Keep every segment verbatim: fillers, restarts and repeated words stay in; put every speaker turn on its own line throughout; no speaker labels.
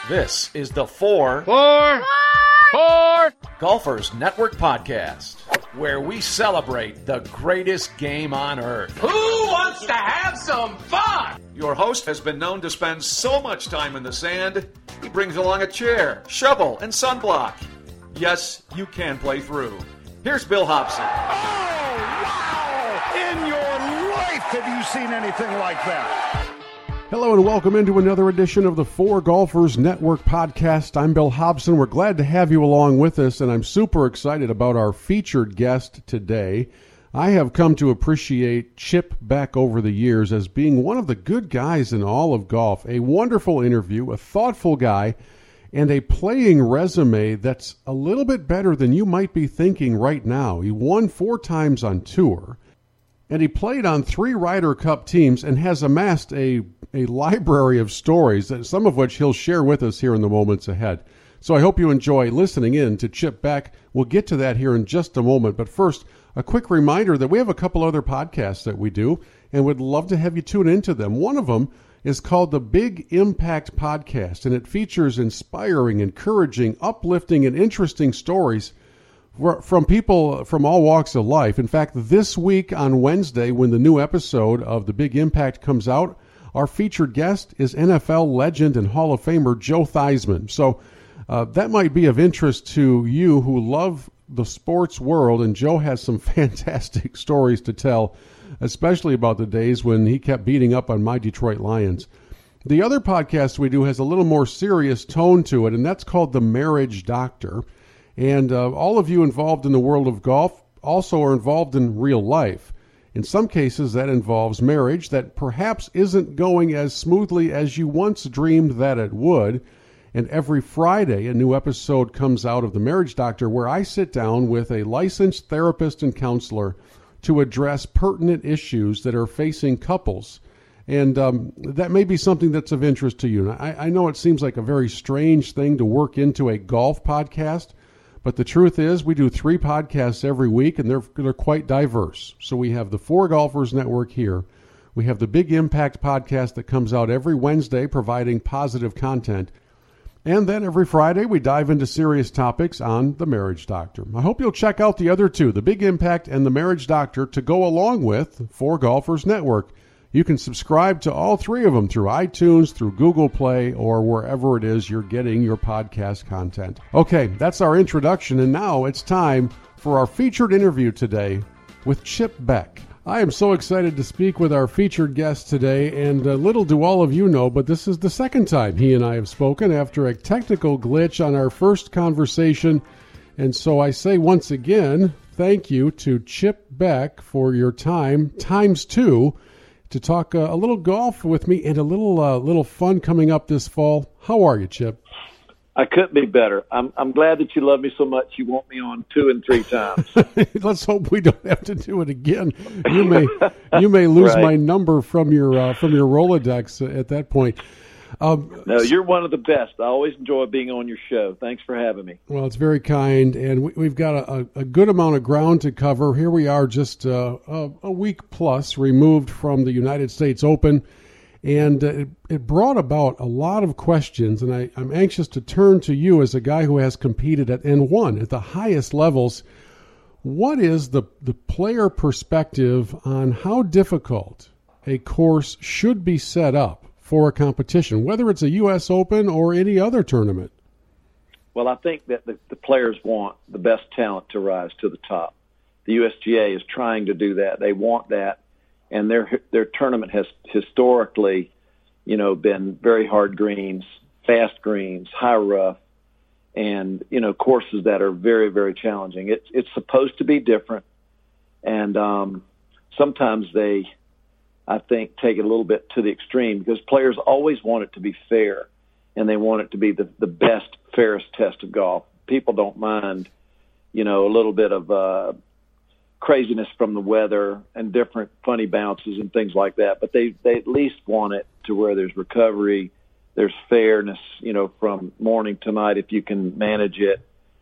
This is the Four,
Four, Four
Golfers Network Podcast, where we celebrate the greatest game on earth.
Who wants to have some fun?
Your host has been known to spend so much time in the sand, he brings along a chair, shovel, and sunblock. Yes, you can play through. Here's Bill Hobson.
Oh, wow! In your life have you seen anything like that?
Hello and welcome into another edition of the Four Golfers Network Podcast. I'm Bill Hobson. We're glad to have you along with us, and I'm super excited about our featured guest today. I have come to appreciate Chip Beck over the years as being one of the good guys in all of golf. A wonderful interview, a thoughtful guy, and a playing resume that's a little bit better than you might be thinking right now. He won four times on tour, and he played on three Ryder Cup teams and has amassed a a library of stories, some of which he'll share with us here in the moments ahead. So I hope you enjoy listening in to Chip Beck. We'll get to that here in just a moment. But first, a quick reminder that we have a couple other podcasts that we do, and would love to have you tune into them. One of them is called the Big Impact Podcast, and it features inspiring, encouraging, uplifting, and interesting stories from people from all walks of life. In fact, this week on Wednesday, when the new episode of the Big Impact comes out, our featured guest is N F L legend and Hall of Famer Joe Theismann. So uh, that might be of interest to you who love the sports world, and Joe has some fantastic stories to tell, especially about the days when he kept beating up on my Detroit Lions. The other podcast we do has a little more serious tone to it, and that's called The Marriage Doctor. And uh, all of you involved in the world of golf also are involved in real life. In some cases, that involves marriage that perhaps isn't going as smoothly as you once dreamed that it would. And every Friday, a new episode comes out of The Marriage Doctor where I sit down with a licensed therapist and counselor to address pertinent issues that are facing couples. And um, that may be something that's of interest to you. I, I know it seems like a very strange thing to work into a golf podcast, but the truth is, we do three podcasts every week, and they're they're quite diverse. So we have the Four Golfers Network here. We have the Big Impact Podcast that comes out every Wednesday, providing positive content. And then every Friday, we dive into serious topics on The Marriage Doctor. I hope you'll check out the other two, the Big Impact and The Marriage Doctor, to go along with Four Golfers Network. You can subscribe to all three of them through iTunes, through Google Play, or wherever it is you're getting your podcast content. Okay, that's our introduction, and now it's time for our featured interview today with Chip Beck. I am so excited to speak with our featured guest today, and uh, little do all of you know, but this is the second time he and I have spoken after a technical glitch on our first conversation. And so I say once again, thank you to Chip Beck for your time, times two, to talk uh, a little golf with me and a little uh, little fun coming up this fall. How are you, Chip?
I couldn't be better. I'm I'm glad that you love me so much you want me on two and three times.
Let's hope we don't have to do it again. You may you may lose
right.
my number from your uh, from your Rolodex at that point. Um,
no, you're one of the best. I always enjoy being on your show. Thanks for having me.
Well, it's very kind, and we, we've got a, a good amount of ground to cover. Here we are just uh, a, a week plus removed from the United States Open, and uh, it, it brought about a lot of questions, and I, I'm anxious to turn to you as a guy who has competed at and won at the highest levels. What is the, the player perspective on how difficult a course should be set up for a competition, whether it's a U S Open or any other tournament?
Well, I think that the, the players want the best talent to rise to the top. The U S G A is trying to do that. They want that, and their their tournament has historically, you know, been very hard greens, fast greens, high rough, and, you know, courses that are very, very challenging. It's it's supposed to be different, and um, sometimes they, I think, take it a little bit to the extreme because players always want it to be fair, and they want it to be the, the best, fairest test of golf. People don't mind, you know, a little bit of uh, craziness from the weather and different funny bounces and things like that, but they, they at least want it to where there's recovery, there's fairness, you know, from morning to night if you can manage it.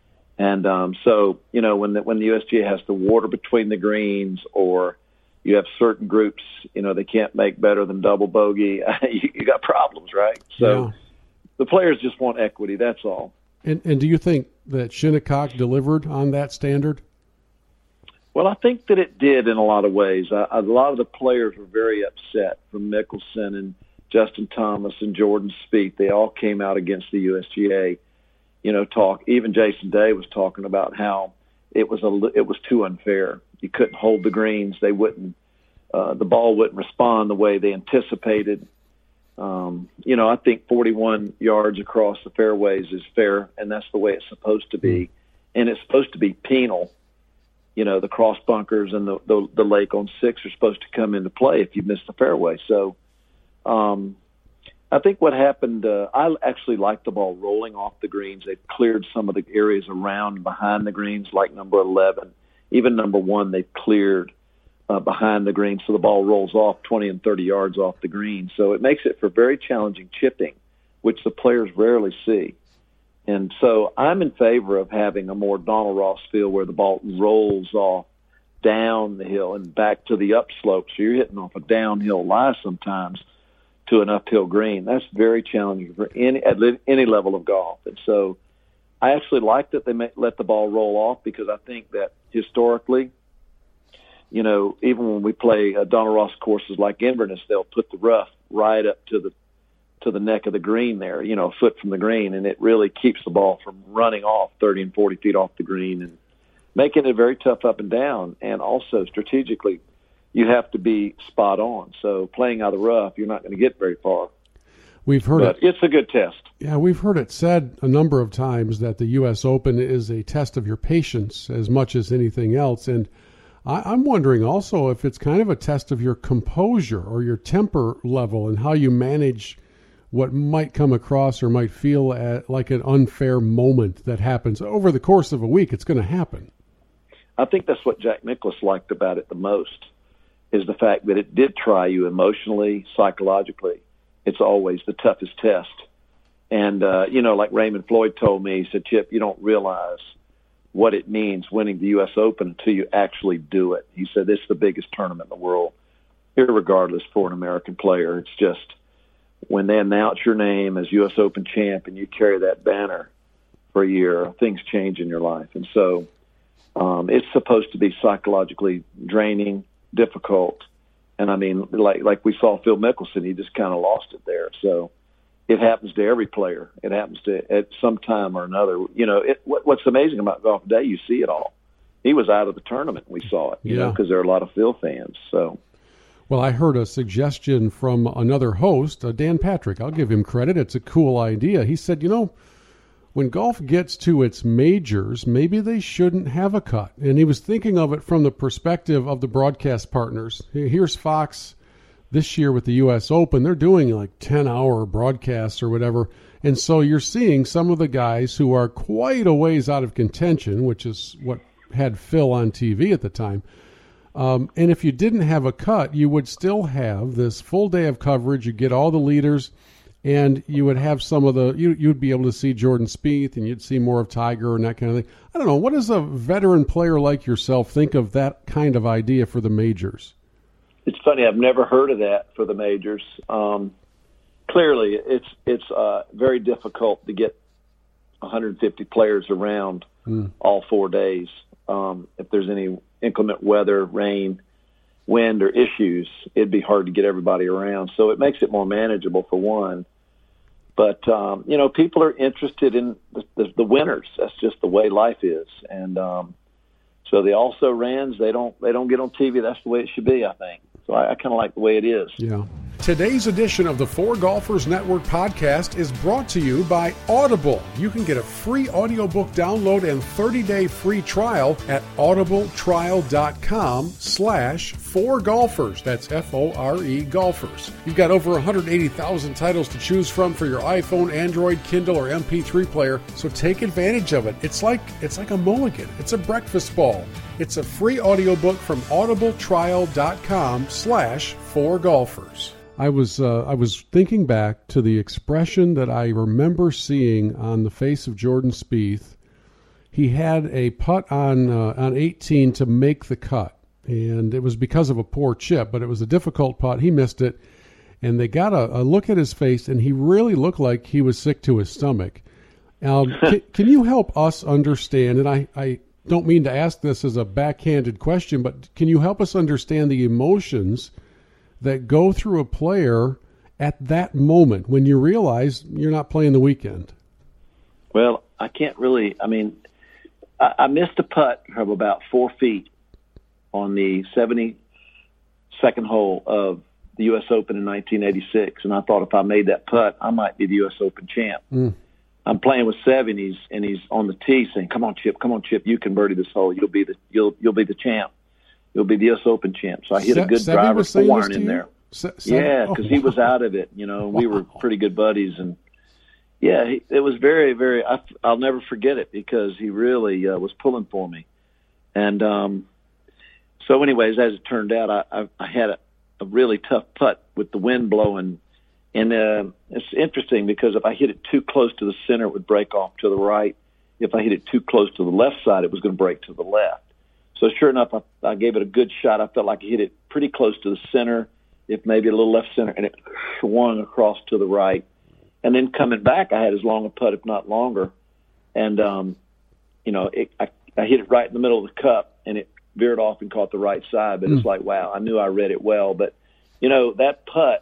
And um, so, you know, when the, when the U S G A has the water between the greens, or you have certain groups, you know, they can't make better than double bogey, you, you got problems, right? So, the players just want equity. That's all.
And, and do you think that Shinnecock delivered on that standard?
Well, I think that it did in a lot of ways. I, a lot of the players were very upset, from Mickelson and Justin Thomas and Jordan Spieth. They all came out against the U S G A. You know, talk. Even Jason Day was talking about how it was a it was too unfair. You couldn't hold the greens. They wouldn't. Uh, the ball wouldn't respond the way they anticipated. Um, you know, I think forty-one yards across the fairways is fair, and that's the way it's supposed to be. And it's supposed to be penal. You know, the cross bunkers and the the, the lake on six are supposed to come into play if you miss the fairway. So. Um, I think what happened, uh, I actually liked the ball rolling off the greens. They cleared some of the areas around behind the greens, like number eleven. Even number one, they cleared uh, behind the greens, so the ball rolls off twenty and thirty yards off the green. So it makes it for very challenging chipping, which the players rarely see. And so I'm in favor of having a more Donald Ross feel where the ball rolls off down the hill and back to the upslope. So you're hitting off a downhill lie sometimes to an uphill green. That's very challenging for any at any level of golf. And so I actually like that they may let the ball roll off, because I think that historically, you know, even when we play uh, Donald Ross courses like Inverness, they'll put the rough right up to the to the neck of the green there, you know, a foot from the green, and it really keeps the ball from running off thirty and forty feet off the green and making it very tough up and down. And also strategically, you have to be spot on. So playing out of the rough, you're not going to get very far.
We've heard
but
it.
It's a good test.
Yeah, we've heard it said a number of times that the U S Open is a test of your patience as much as anything else. And I, I'm wondering also if it's kind of a test of your composure or your temper level and how you manage what might come across or might feel at, like an unfair moment that happens over the course of a week. It's going to happen.
I think that's what Jack Nicklaus liked about it the most, is the fact that it did try you emotionally, psychologically. It's always the toughest test. And, uh, you know, like Raymond Floyd told me, he said, Chip, you don't realize what it means winning the U S Open until you actually do it. He said, it's the biggest tournament in the world, irregardless for an American player. It's just when they announce your name as U S Open champ and you carry that banner for a year, things change in your life. And so um, it's supposed to be psychologically draining, difficult. And I mean, like like we saw Phil Mickelson, he just kind of lost it there. So it happens to every player. It happens to at some time or another. You know, it, what, what's amazing about golf today, you see it all. He was out of the tournament. We saw it, you
yeah.
know, because there are a lot of Phil fans. So,
well, I heard a suggestion from another host, uh, Dan Patrick. I'll give him credit. It's a cool idea. He said, you know, when golf gets to its majors, maybe they shouldn't have a cut. And he was thinking of it from the perspective of the broadcast partners. Here's Fox this year with the U S Open. They're doing like ten-hour broadcasts or whatever. And so you're seeing some of the guys who are quite a ways out of contention, which is what had Phil on T V at the time. Um, and if you didn't have a cut, you would still have this full day of coverage. You get all the leaders. And you would have some of the, you, you'd be able to see Jordan Spieth, and you'd see more of Tiger and that kind of thing. I don't know. What does a veteran player like yourself think of that kind of idea for the majors?
It's funny. I've never heard of that for the majors. Um, clearly, it's it's uh, very difficult to get one hundred fifty players around mm. all four days. Um, if there's any inclement weather, rain, wind, or issues, it'd be hard to get everybody around. So it makes it more manageable for one. But, um, you know, people are interested in the, the, the winners. That's just the way life is. And um, so the also-rans, they don't they don't get on T V. That's the way it should be, I think. So I, I kind of like the way it is.
Yeah. Today's edition of the Four Golfers Network podcast is brought to you by Audible. You can get a free audiobook download and thirty-day free trial at audibletrial.com slash four golfers. That's F O R E golfers. You've got over one hundred eighty thousand titles to choose from for your iPhone, Android, Kindle, or M P three player, so take advantage of it. It's like it's like a mulligan. It's a breakfast ball. It's a free audiobook from audibletrial.com slash four golfers. I was uh, I was thinking back to the expression that I remember seeing on the face of Jordan Spieth. He had a putt on uh, on eighteen to make the cut, and it was because of a poor chip, but it was a difficult putt. He missed it, and they got a, a look at his face, and he really looked like he was sick to his stomach. Um, can, can you help us understand, and I, I don't mean to ask this as a backhanded question, but can you help us understand the emotions that go through a player at that moment when you realize you're not playing the weekend?
Well, I can't really, I mean, I, I missed a putt of about four feet on the seventy-second hole of the U S Open in nineteen eighty-six, and I thought if I made that putt, I might be the U S Open champ. Mm. I'm playing with Seve, and he's, and he's on the tee saying, "Come on, Chip, come on, Chip, you can birdie this hole. You'll be the you'll you'll be the champ. You'll be the U S Open champ." So I hit Se- a good Seve driver four iron in there. Se- yeah, because oh, he was out of it. You know, we were pretty good buddies, and yeah, he, it was very, very. I, I'll never forget it because he really uh, was pulling for me, and um, so, anyways, as it turned out, I, I, I had a, a really tough putt with the wind blowing. And uh, it's interesting because if I hit it too close to the center, it would break off to the right. If I hit it too close to the left side, it was going to break to the left. So sure enough, I, I gave it a good shot. I felt like I hit it pretty close to the center, if maybe a little left center, and it swung across to the right. And then coming back, I had as long a putt, if not longer. And, um, you know, it, I, I hit it right in the middle of the cup, and it veered off and caught the right side. But mm. it's like, wow, I knew I read it well. But, you know, that putt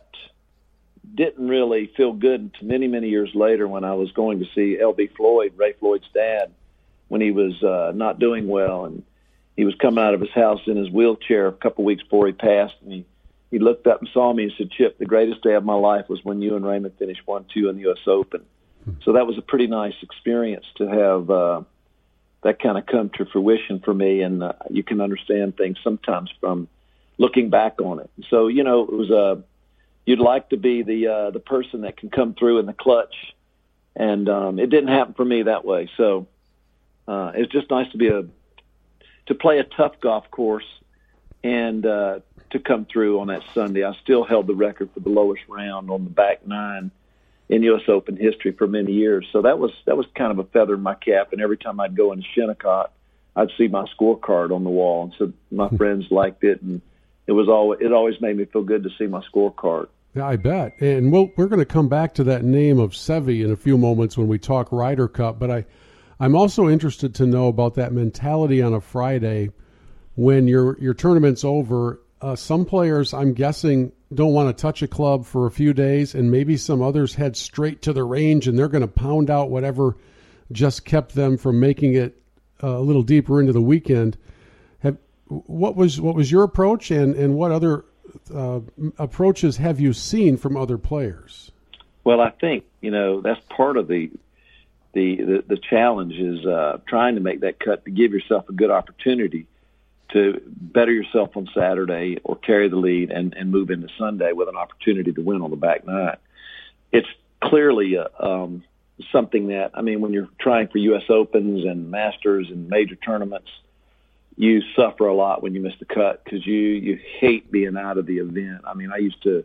didn't really feel good until many, many years later when I was going to see L B Floyd, Ray Floyd's dad, when he was uh, not doing well. And he was coming out of his house in his wheelchair a couple weeks before he passed. And he, he looked up and saw me and said, "Chip, the greatest day of my life was when you and Raymond finished one two in the U S Open." So that was a pretty nice experience to have uh, that kind of come to fruition for me. And uh, you can understand things sometimes from looking back on it. So, you know, it was a, you'd like to be the uh, the person that can come through in the clutch, and um, it didn't happen for me that way. So uh, it's just nice to be a to play a tough golf course and uh, to come through on that Sunday. I still held the record for the lowest round on the back nine in U S Open history for many years. So that was that was kind of a feather in my cap. And every time I'd go into Shinnecock, I'd see my scorecard on the wall, and so my friends liked it, and it was all it always made me feel good to see my scorecard.
Yeah, I bet. And we'll, we're going to come back to that name of Seve in a few moments when we talk Ryder Cup. But I, I'm also interested to know about that mentality on a Friday when your your tournament's over. Uh, some players, I'm guessing, don't want to touch a club for a few days, and maybe some others head straight to the range, and they're going to pound out whatever just kept them from making it uh, a little deeper into the weekend. Have, what was what was your approach, and, and what other uh, approaches have you seen from other players?
Well, I think, you know, that's part of the the the, the challenge is uh, trying to make that cut to give yourself a good opportunity to better yourself on Saturday or carry the lead and, and move into Sunday with an opportunity to win on the back nine. It's clearly a, um, something that, I mean, when you're trying for U S Opens and Masters and major tournaments, you suffer a lot when you miss the cut because you, you hate being out of the event. I mean, I used to,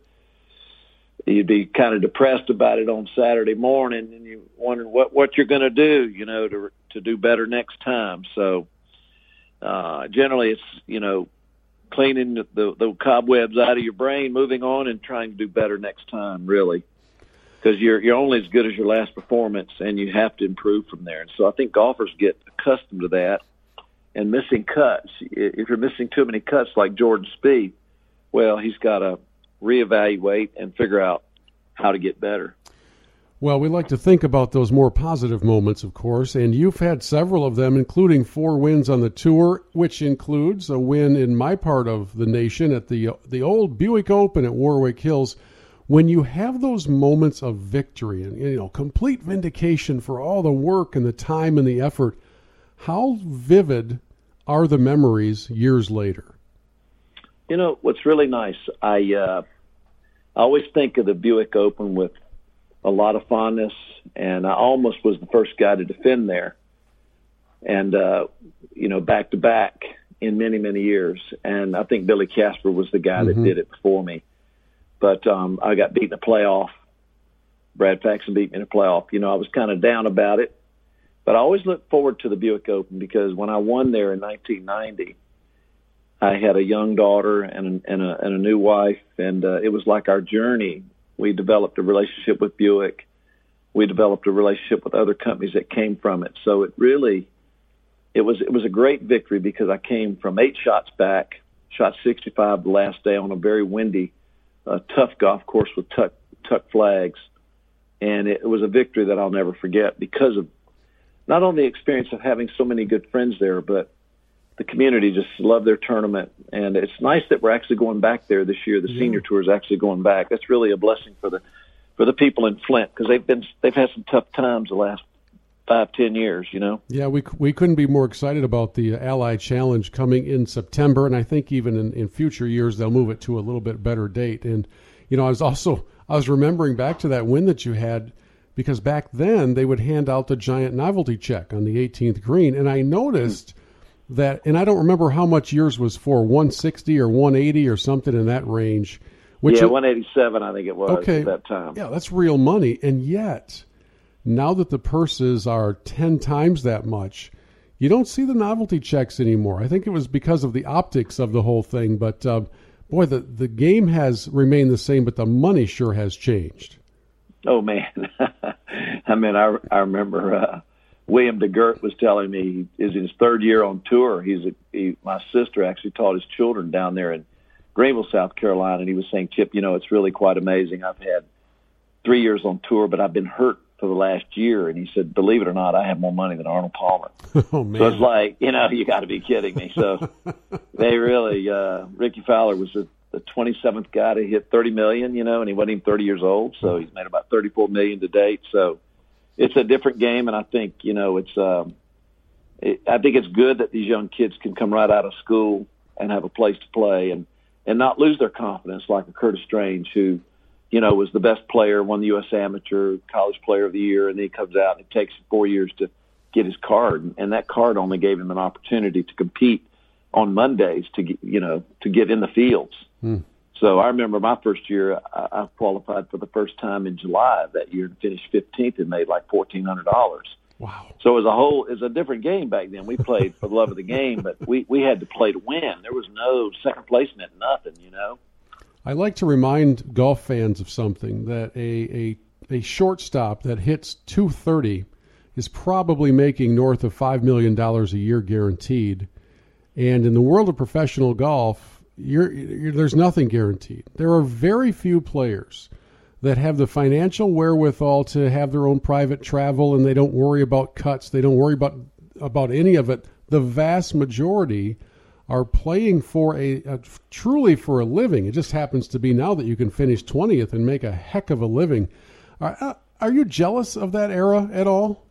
you'd be kind of depressed about it on Saturday morning and you wonder what, what you're going to do, you know, to, to do better next time. So, Uh, generally, it's, you know, cleaning the, the, the cobwebs out of your brain, moving on, and trying to do better next time, really, because you're you're only as good as your last performance, and you have to improve from there. And so I think golfers get accustomed to that, and missing cuts. If you're missing too many cuts, like Jordan Spieth, well, he's got to reevaluate and figure out how to get better.
Well, we like to think about those more positive moments, of course, and you've had several of them, including four wins on the tour, which includes a win in my part of the nation at the the old Buick Open at Warwick Hills. When you have those moments of victory and, you know, complete vindication for all the work and the time and the effort, how vivid are the memories years later?
You know, what's really nice, I, uh, I always think of the Buick Open with a lot of fondness, and I almost was the first guy to defend there, and uh, you know, back to back in many many years. And I think Billy Casper was the guy mm-hmm. that did it before me, but um, I got beat in a playoff. Brad Faxon beat me in a playoff. You know, I was kind of down about it, but I always look forward to the Buick Open because when I won there in nineteen ninety, I had a young daughter and, and, a, and a new wife, and uh, it was like our journey. We developed a relationship with Buick. We developed a relationship with other companies that came from it. So it really, it was it was a great victory because I came from eight shots back, shot sixty-five the last day on a very windy, uh, tough golf course with tuck, tuck flags. And it was a victory that I'll never forget because of not only the experience of having so many good friends there, but the community just loved their tournament. And it's nice that we're actually going back there this year. The yeah. senior tour is actually going back. That's really a blessing for the for the people in Flint because they've been they've had some tough times the last five, ten years, you know.
Yeah, we we couldn't be more excited about the Ally Challenge coming in September, and I think even in, in future years they'll move it to a little bit better date. And you know, I was also I was remembering back to that win that you had because back then they would hand out the giant novelty check on the eighteenth green, and I noticed that, and I don't remember how much yours was for, one sixty or one eighty or something in that range. Which
yeah,
it,
one eighty-seven I think it was
okay,
at that time.
Yeah, that's real money. And yet, now that the purses are ten times that much, you don't see the novelty checks anymore. I think it was because of the optics of the whole thing. But, uh, boy, the, the game has remained the same, but the money sure has changed.
Oh, man. I mean, I, I remember uh, William DeGert was telling me he is in his third year on tour. He's a, he, my sister actually taught his children down there in Greenville, South Carolina, and he was saying, Chip, you know, it's really quite amazing. I've had three years on tour, but I've been hurt for the last year. And he said, believe it or not, I have more money than Arnold Palmer.
Oh, man.
So it's like, you know, you got to be kidding me. So they really, uh, Ricky Fowler was the, the twenty-seventh guy to hit thirty million, you know, and he wasn't even thirty years old. So he's made about thirty-four million to date. So it's a different game. And I think, you know, it's, um, it, I think it's good that these young kids can come right out of school and have a place to play and, and not lose their confidence like a Curtis Strange who, you know, was the best player, won the U S Amateur College Player of the Year, and then he comes out and it takes him four years to get his card. And that card only gave him an opportunity to compete on Mondays to get, you know, to get in the fields. Hmm. So I remember my first year, I, I qualified for the first time in July of that year and finished fifteenth and made like fourteen hundred dollars.
Wow.
So as a whole, it's a different game back then. We played for the love of the game, but we, we had to play to win. There was no second place meant nothing, you know.
I like to remind golf fans of something, that a, a, a shortstop that hits two thirty is probably making north of five million dollars a year guaranteed. And in the world of professional golf, you're, you're, there's nothing guaranteed. There are very few players that have the financial wherewithal to have their own private travel, and they don't worry about cuts. They don't worry about about any of it. The vast majority are playing for a, a truly for a living. It just happens to be now that you can finish twentieth and make a heck of a living. Are, are you jealous of that era at all?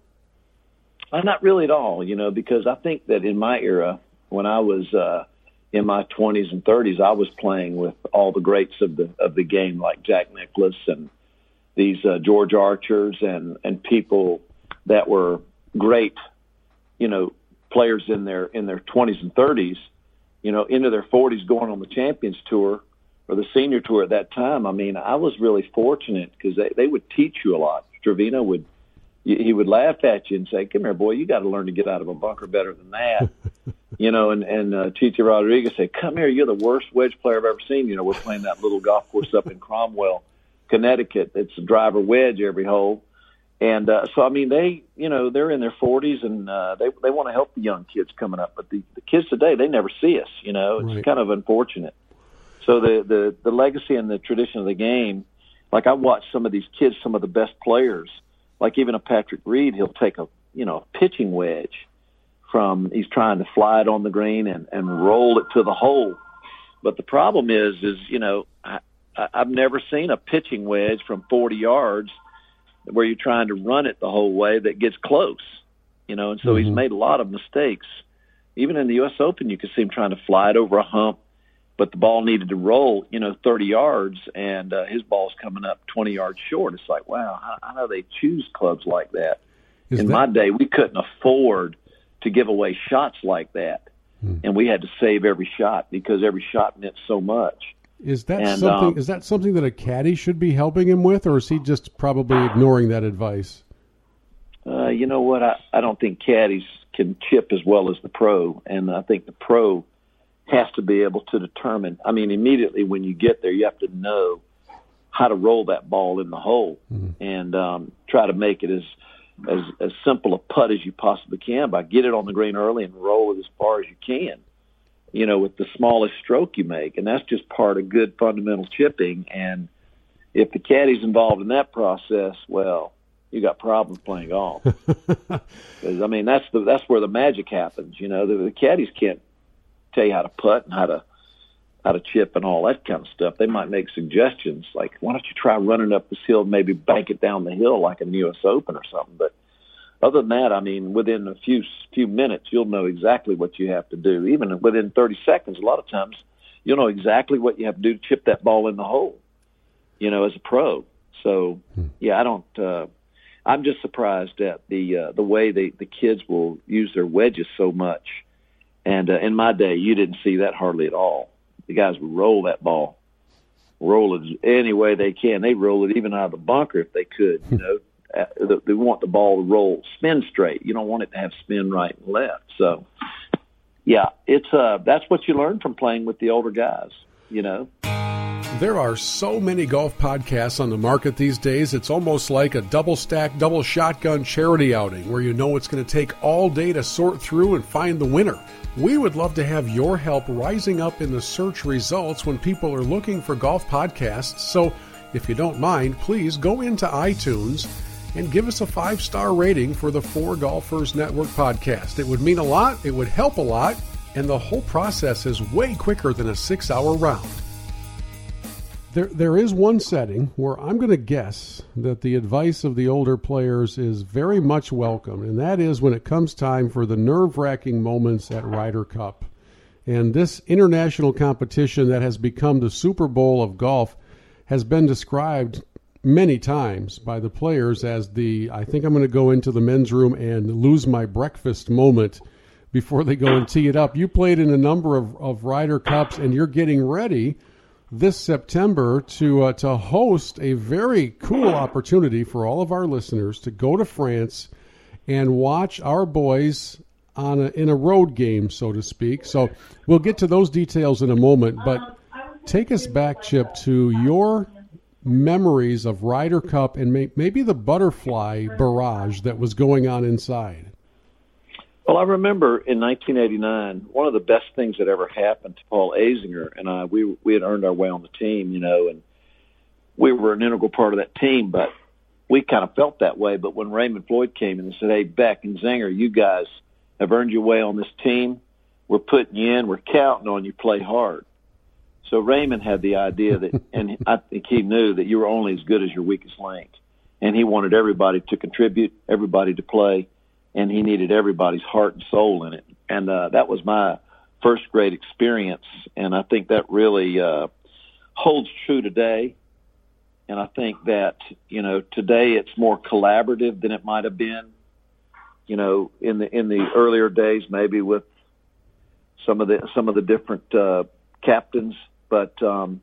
Uh, not really at all, you know, because I think that in my era, when I was uh, in my twenties and thirties, I was playing with all the greats of the of the game, like Jack Nicklaus and these uh, George Archers and, and people that were great, you know, players in their in their twenties and thirties, you know, into their forties, going on the Champions Tour or the Senior Tour at that time. I mean, I was really fortunate because they, they would teach you a lot. Trevino would he would laugh at you and say, "Come here, boy, you got to learn to get out of a bunker better than that." You know, and, and uh, Titi Rodriguez said, "Come here, you're the worst wedge player I've ever seen." You know, we're playing that little golf course up in Cromwell, Connecticut. It's a driver wedge every hole. And uh, so, I mean, they, you know, they're in their forties and uh, they they want to help the young kids coming up. But the, the kids today, they never see us, you know. It's
right.
kind of unfortunate. So the, the, the legacy and the tradition of the game, like I watched some of these kids, some of the best players, like even a Patrick Reed, he'll take a, you know, a pitching wedge from, he's trying to fly it on the green and, and roll it to the hole. But the problem is, is, you know, I, I've never seen a pitching wedge from forty yards where you're trying to run it the whole way that gets close, you know, and so mm-hmm. he's made a lot of mistakes. Even in the U S Open, you could see him trying to fly it over a hump, but the ball needed to roll, you know, thirty yards, and uh, his ball's coming up twenty yards short. It's like, wow, how, how do they choose clubs like that? Is in that... my day, we couldn't afford to give away shots like that, hmm. and we had to save every shot because every shot meant so much.
Is that
and,
something?
um,
is that something that a caddy should be helping him with, or is he just probably ignoring that advice?
Uh, you know what? I, I don't think caddies can chip as well as the pro, and I think the pro has to be able to determine. I mean, immediately when you get there, you have to know how to roll that ball in the hole mm-hmm. and um, try to make it as, as as simple a putt as you possibly can by get it on the green early and roll it as far as you can, you know, with the smallest stroke you make. And that's just part of good fundamental chipping. And if the caddy's involved in that process, well, you got problems playing golf. Because I mean, that's the that's where the magic happens. You know, the, the caddies can't tell you how to putt and how to how to chip and all that kind of stuff. They might make suggestions like, why don't you try running up this hill and maybe bank it down the hill like in the U S Open or something. But other than that, I mean, within a few few minutes, you'll know exactly what you have to do. Even within thirty seconds, a lot of times, you'll know exactly what you have to do to chip that ball in the hole, you know, as a pro. So, yeah, I don't uh, – I'm just surprised at the uh, the way they, the kids will use their wedges so much. And uh, in my day, you didn't see that hardly at all. The guys would roll that ball, roll it any way they can. They roll it even out of the bunker if they could. You know, they want the ball to roll, spin straight. You don't want it to have spin right and left. So, yeah, it's uh, that's what you learn from playing with the older guys. You know.
There are so many golf podcasts on the market these days, it's almost like a double-stack, double-shotgun charity outing where you know it's going to take all day to sort through and find the winner. We would love to have your help rising up in the search results when people are looking for golf podcasts. So if you don't mind, please go into iTunes and give us a five-star rating for the Four Golfers Network podcast. It would mean a lot, it would help a lot, and the whole process is way quicker than a six-hour round. There, there is one setting where I'm going to guess that the advice of the older players is very much welcome, and that is when it comes time for the nerve-wracking moments at Ryder Cup. And this international competition that has become the Super Bowl of golf has been described many times by the players as the, I think I'm going to go into the men's room and lose my breakfast moment before they go and tee it up. You played in a number of, of Ryder Cups, and you're getting ready this September to uh, to host a very cool opportunity for all of our listeners to go to France and watch our boys on a, in a road game, so to speak. So we'll get to those details in a moment, but take us back, Chip, to your memories of Ryder Cup and may, maybe the butterfly barrage that was going on inside.
Well, I remember in nineteen eighty-nine, one of the best things that ever happened to Paul Azinger and I, we we had earned our way on the team, you know, and we were an integral part of that team, but we kind of felt that way. But when Raymond Floyd came in and said, hey, Beck and Zinger, you guys have earned your way on this team. We're putting you in. We're counting on you. Play hard. So Raymond had the idea that, and I think he knew that you were only as good as your weakest link. And he wanted everybody to contribute, everybody to play, and he needed everybody's heart and soul in it. And uh, that was my first great experience, and I think that really uh, holds true today. And I think that, you know, today it's more collaborative than it might have been, you know, in the in the earlier days, maybe with some of the some of the different uh, captains. But um,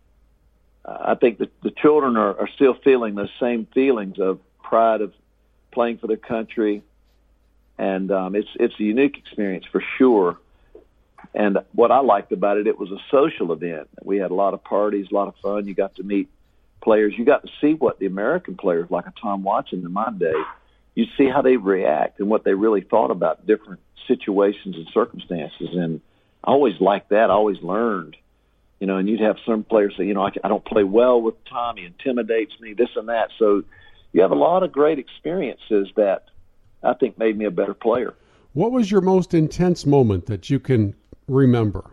I think that the children are, are still feeling those same feelings of pride of playing for their country. And um, it's it's a unique experience for sure. And what I liked about it, it was a social event. We had a lot of parties, a lot of fun. You got to meet players. You got to see what the American players, like a Tom Watson in my day, you see how they react and what they really thought about different situations and circumstances. And I always liked that. I always learned, you know, and you'd have some players say, you know, I, I don't play well with Tom. He intimidates me, this and that. So you have a lot of great experiences that I think made me a better player.
What was your most intense moment that you can remember?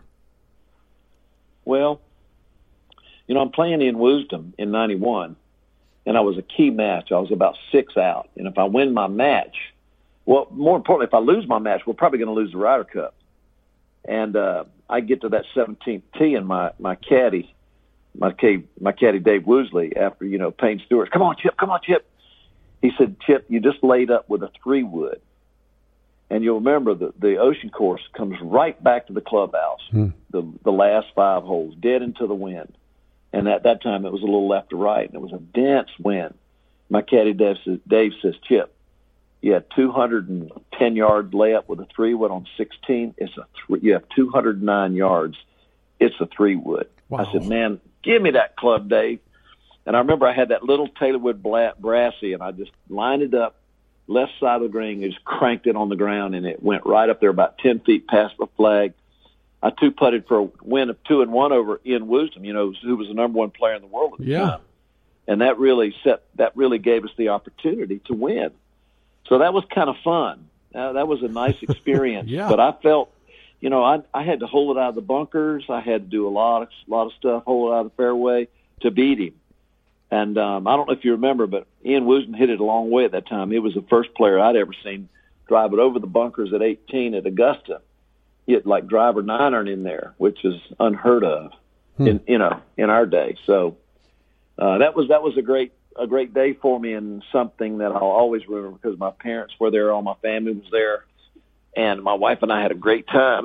Well, you know, I'm playing in Wisdom in ninety-one, and I was a key match. I was about six out. And if I win my match, well, more importantly, if I lose my match, we're probably going to lose the Ryder Cup. And uh, I get to that seventeenth tee, and my, my caddy, my, my caddy Dave Woosley, after, you know, Payne Stewart, come on, Chip, come on, Chip. He said, Chip, you just laid up with a three wood. And you'll remember the, the ocean course comes right back to the clubhouse, hmm. the the last five holes, dead into the wind. And at that time, it was a little left to right, and it was a dense wind. My caddy Dave says, Dave says, Chip, you had two hundred ten yard layup with a three wood on sixteen. It's a three, you have two hundred nine yards. It's a three wood.
Wow.
I said, man, give me that club, Dave. And I remember I had that little Taylorwood Brassy, and I just lined it up left side of the green, and just cranked it on the ground, and it went right up there about ten feet past the flag. I two putted for a win of two and one over Ian Woosnam, you know, who was the number one player in the world at the
yeah.
time. And that really set that really gave us the opportunity to win. So that was kind of fun. Uh, that was a nice experience.
yeah.
But I felt, you know, I I had to hold it out of the bunkers. I had to do a lot of lot of stuff, hold it out of the fairway to beat him. And um, I don't know if you remember, but Ian Woosnam hit it a long way at that time. He was the first player I'd ever seen drive it over the bunkers at eighteen at Augusta. He had like driver nine iron in there, which is unheard of
hmm.
in you know in our day. So uh, that was that was a great a great day for me, and something that I'll always remember because my parents were there, all my family was there, and my wife and I had a great time.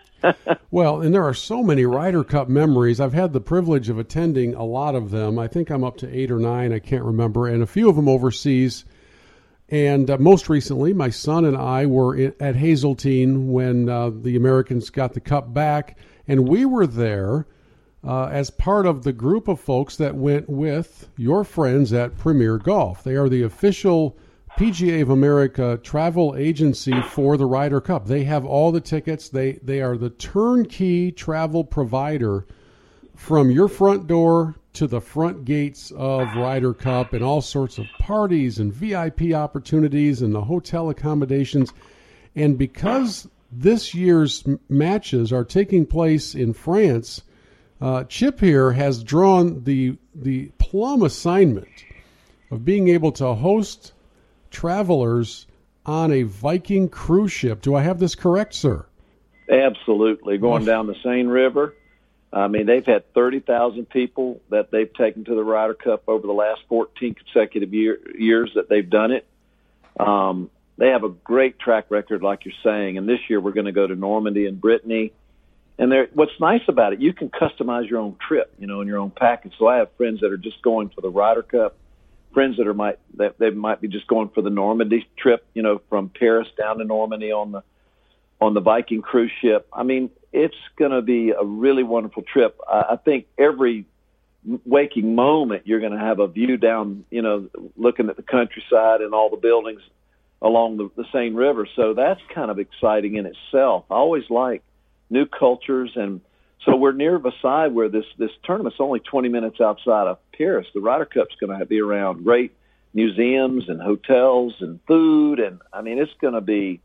Well, and there are so many Ryder Cup memories. I've had the privilege of attending a lot of them. I think I'm up to eight or nine. I can't remember. And a few of them overseas. And uh, most recently, my son and I were in, at Hazeltine when uh, the Americans got the cup back. And we were there uh, as part of the group of folks that went with your friends at Premier Golf. They are the official P G A of America travel agency for the Ryder Cup. They have all the tickets. They they are the turnkey travel provider from your front door to the front gates of Ryder Cup, and all sorts of parties and V I P opportunities and the hotel accommodations. And because this year's matches are taking place in France, uh, Chip here has drawn the the plum assignment of being able to host travelers on a Viking cruise ship. Do I have this correct, sir?
Absolutely. Going down the Seine River. I mean, they've had thirty thousand people that they've taken to the Ryder Cup over the last fourteen consecutive year, years that they've done it. Um, they have a great track record, like you're saying, and this year we're going to go to Normandy and Brittany. And what's nice about it, you can customize your own trip, you know, in your own package. So I have friends that are just going for the Ryder Cup, friends that are might that they might be just going for the Normandy trip, you know, from Paris down to Normandy on the on the Viking cruise ship. I mean, it's going to be a really wonderful trip. I, I think every waking moment you're going to have a view down, you know, looking at the countryside and all the buildings along the, the Seine River. So that's kind of exciting in itself. I always like new cultures, and so we're near Versailles, where this this tournament's only twenty minutes outside of Paris. The Ryder Cup's going to be around great museums and hotels and food, and I mean it's going to be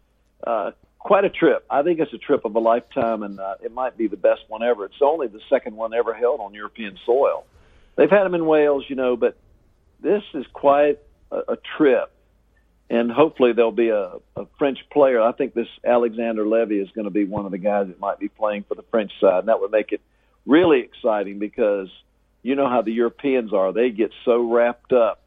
uh, quite a trip. I think it's a trip of a lifetime, and uh, it might be the best one ever. It's only the second one ever held on European soil. They've had them in Wales, you know, but this is quite a, a trip. And hopefully there'll be a, a French player. I think this Alexander Levy is going to be one of the guys that might be playing for the French side. And that would make it really exciting because you know how the Europeans are. They get so wrapped up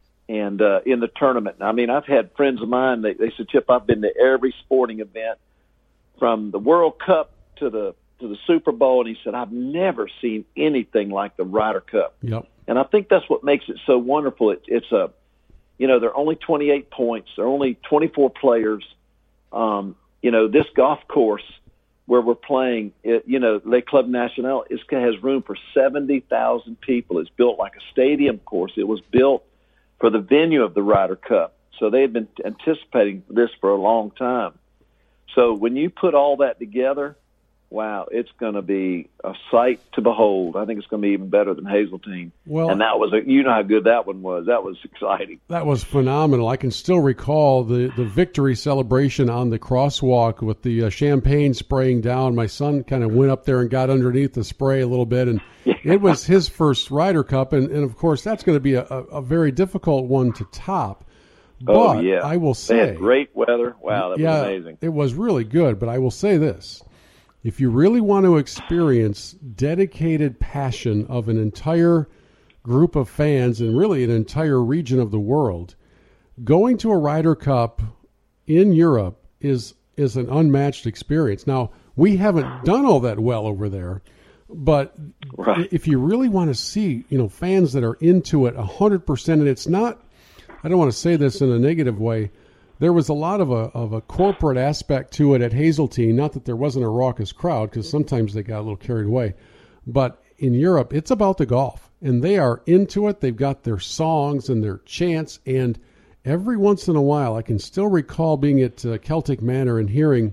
and uh, in the tournament. I mean, I've had friends of mine, they, they said, Chip, I've been to every sporting event from the World Cup to the to the Super Bowl. And he said, I've never seen anything like the Ryder Cup.
Yep.
And I think that's what makes it so wonderful. It, it's a You know, there are only twenty-eight points. There are only twenty-four players. Um, you know, this golf course where we're playing, it, you know, Le Club National, it has room for seventy thousand people. It's built like a stadium course. It was built for the venue of the Ryder Cup. So they had been anticipating this for a long time. So when you put all that together, wow, it's going to be a sight to behold. I think it's going to be even better than Hazeltine. Well, and that was a, you know how good that one was. That was exciting.
That was phenomenal. I can still recall the, the victory celebration on the crosswalk with the uh, champagne spraying down. My son kind of went up there and got underneath the spray a little bit, and yeah. It was his first Ryder Cup, and, and of course that's going to be a, a, a very difficult one to top. But
oh, yeah.
I will say,
they had great weather. Wow, that
yeah,
was amazing.
It was really good, but I will say this. If you really want to experience dedicated passion of an entire group of fans and really an entire region of the world, going to a Ryder Cup in Europe is is an unmatched experience. Now, we haven't done all that well over there, but right. If you really want to see, you know, fans that are into it one hundred percent, and it's not, I don't want to say this in a negative way, there was a lot of a of a corporate aspect to it at Hazeltine. Not that there wasn't a raucous crowd, because sometimes they got a little carried away. But in Europe, it's about the golf, and they are into it. They've got their songs and their chants, and every once in a while, I can still recall being at uh, Celtic Manor and hearing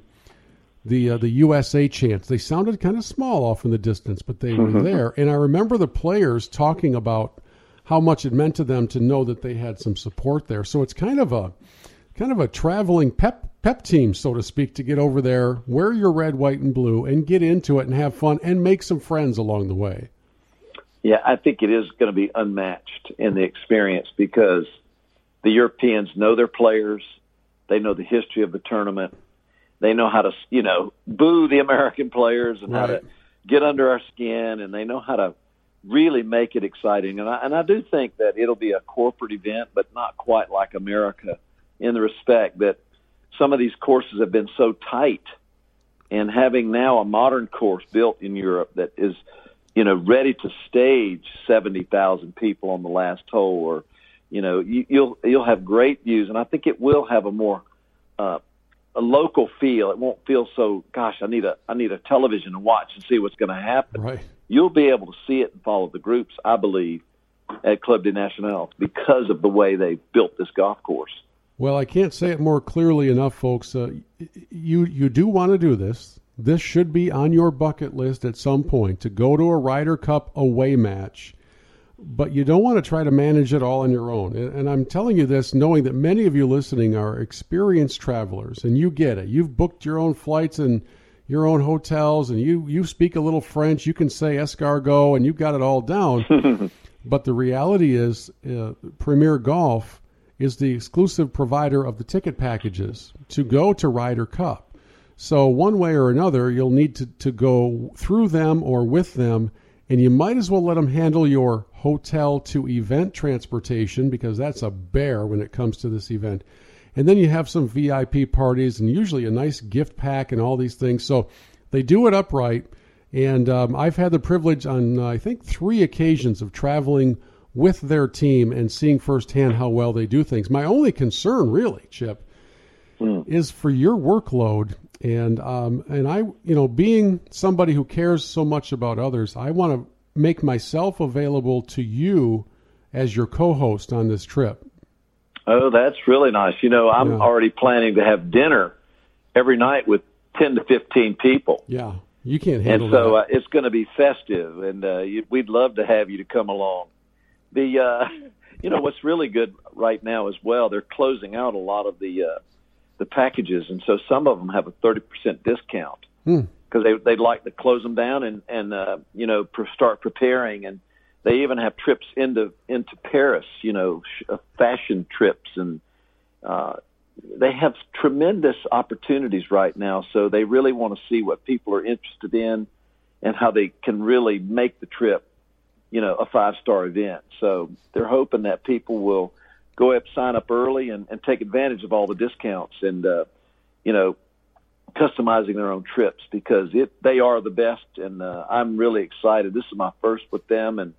the uh, the U S A chants. They sounded kind of small off in the distance, but they were there. And I remember the players talking about how much it meant to them to know that they had some support there. So it's kind of a kind of a traveling pep pep team, so to speak, to get over there, wear your red, white, and blue, and get into it and have fun and make some friends along the way.
Yeah, I think it is going to be unmatched in the experience because the Europeans know their players. They know the history of the tournament. They know how to, you know, boo the American players and
right.
how to get under our skin, and they know how to really make it exciting. And I, and I do think that it'll be a corporate event, but not quite like America, in the respect that some of these courses have been so tight, and having now a modern course built in Europe that is, you know, ready to stage seventy thousand people on the last hole, or, you know, you, you'll you'll have great views, and I think it will have a more uh, a local feel. It won't feel so, gosh, I need a I need a television to watch and see what's going to happen.
Right.
You'll be able to see it and follow the groups, I believe, at Club des Nationals because of the way they built this golf course.
Well, I can't say it more clearly enough, folks. Uh, you you do want to do this. This should be on your bucket list at some point, to go to a Ryder Cup away match. But you don't want to try to manage it all on your own. And, and I'm telling you this knowing that many of you listening are experienced travelers, and you get it. You've booked your own flights and your own hotels, and you, you speak a little French. You can say escargot, and you've got it all down. But the reality is uh, Premier Golf is the exclusive provider of the ticket packages to go to Ryder Cup. So one way or another, you'll need to, to go through them or with them, and you might as well let them handle your hotel to event transportation, because that's a bear when it comes to this event. And then you have some V I P parties and usually a nice gift pack and all these things. So they do it upright. And um, I've had the privilege on, uh, I think, three occasions of traveling with their team and seeing firsthand how well they do things. My only concern, really, Chip, mm. is for your workload. And um, and I, you know, being somebody who cares so much about others, I want to make myself available to you as your co-host on this trip.
Oh, that's really nice. You know, I'm yeah. already planning to have dinner every night with ten to fifteen people.
Yeah, you can't handle
that. And so
that.
Uh, it's going to be festive, and uh, you, we'd love to have you to come along. The, uh, you know, what's really good right now as well, they're closing out a lot of the uh, the packages, and so some of them have a thirty percent discount because hmm. they, they'd like to close them down and, and uh, you know, pre- start preparing. And they even have trips into into Paris, you know, sh- uh, fashion trips, and uh, they have tremendous opportunities right now. So they really want to see what people are interested in and how they can really make the trip, you know, a five-star event. So they're hoping that people will go up, sign up early, and, and take advantage of all the discounts and, uh, you know, customizing their own trips, because it they are the best, and uh, I'm really excited. This is my first with them, and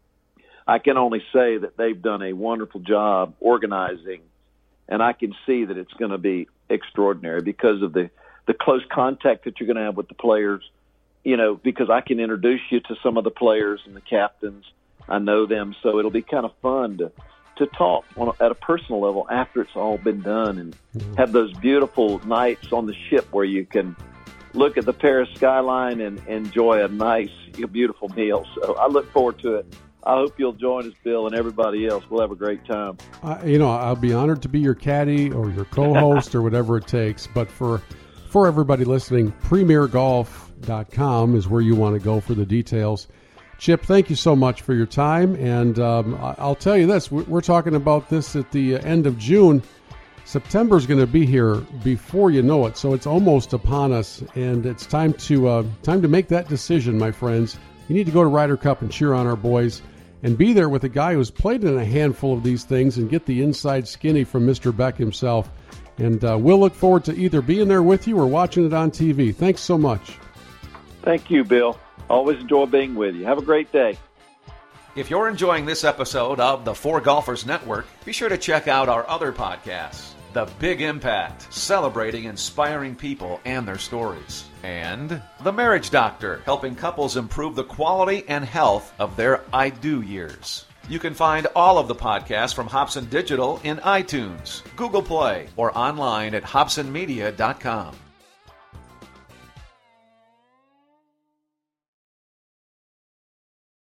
I can only say that they've done a wonderful job organizing, and I can see that it's going to be extraordinary because of the, the close contact that you're going to have with the players, you know, because I can introduce you to some of the players and the captains. I know them, so it'll be kind of fun to to talk on, at a personal level after it's all been done, and mm-hmm. have those beautiful nights on the ship where you can look at the Paris skyline and enjoy a nice, beautiful meal. So I look forward to it. I hope you'll join us, Bill, and everybody else. We'll have a great time.
Uh, you know, I'll be honored to be your caddy or your co-host or whatever it takes. But for for everybody listening, premier golf dot com is where you want to go for the details. Chip, thank you so much for your time. And um, I'll tell you this, we're talking about this at the end of June. September is going to be here before you know it, so it's almost upon us. And it's time to uh, time to make that decision, my friends. You need to go to Ryder Cup and cheer on our boys and be there with a guy who's played in a handful of these things and get the inside skinny from Mister Beck himself. And uh, we'll look forward to either being there with you or watching it on T V. Thanks so much.
Thank you, Bill. Always enjoy being with you. Have a great day.
If you're enjoying this episode of the Four Golfers Network, be sure to check out our other podcasts. The Big Impact, celebrating inspiring people and their stories. And The Marriage Doctor, helping couples improve the quality and health of their I do years. You can find all of the podcasts from Hobson Digital in iTunes, Google Play, or online at hobson media dot com.